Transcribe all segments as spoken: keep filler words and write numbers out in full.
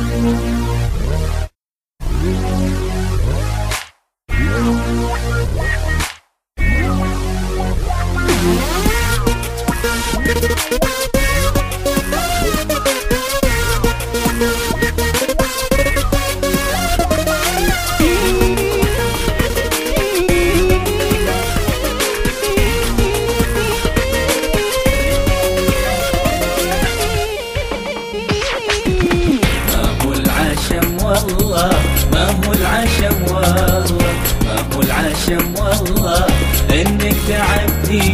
ما هو العشم والله، ما هو العشم والله انك تعبتي.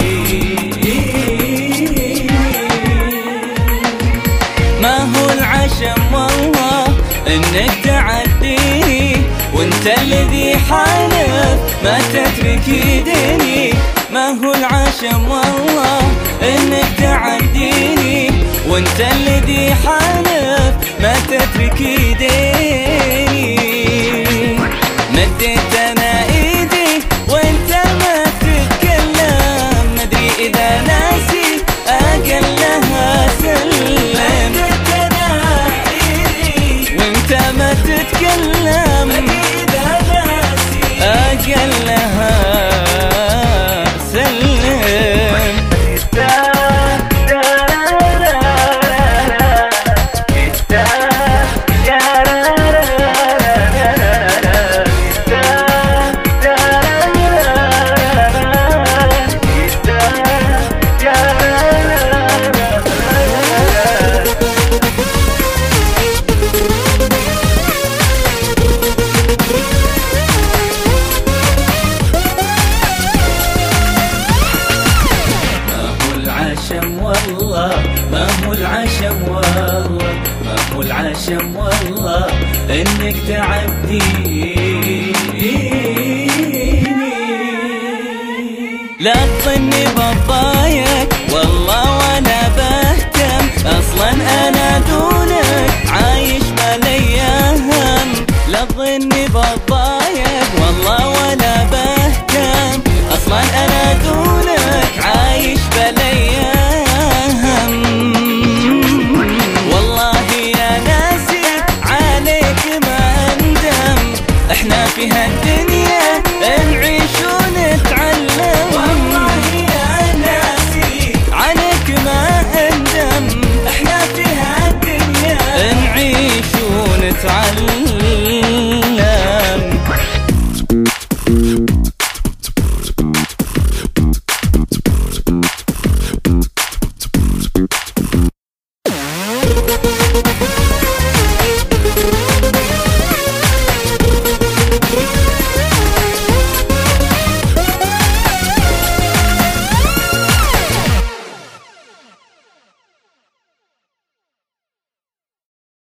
ما هو العشم والله انك تعديني، وانت الذي حالف ما تتركي ديني. ما هو العشم والله انك تعديني، وانت الذي حالف ما تتركي ديني. مديت انا ايدي وانت ما تتكلم، مدري اذا ناسي اقلها سلم. مديت انا ايدي وانت ما تتكلم، مدري اذا ناسي اقلها سلم. ما هو العشم والله، ما هو العشم والله انك تعبتيني. لا تظني بضايق والله ولا بهتم، اصلا انا دونك عايش مليا هم. لا تظني بضايق والله ولا بهتم، اصلا انا دونك عايش مليا. احنا في هالدنيا نعيش ونتعلم، والله يا ناسي عليك ما اندم. احنا في هالدنيا نعيش ونتعلم.